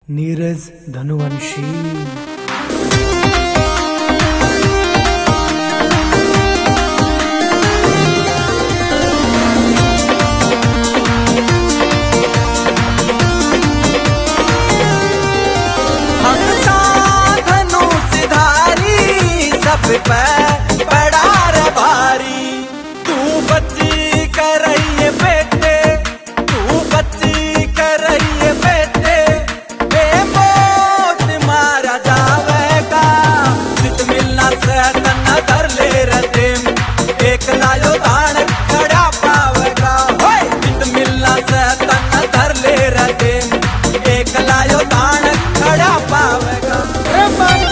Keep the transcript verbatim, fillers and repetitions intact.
नीरज धनुवंशी। पे बड़ा रे भारी तू बच्ची कर रही है बेटे, तू बच्ची कर रही है बेटे, बेमौत मारा जावेगा जित मिलना से तना धर ले रते एक लायो दान खड़ा पावेगा, जित मिलना से तना धर ले रते एक लायो दान खड़ा पावेगा।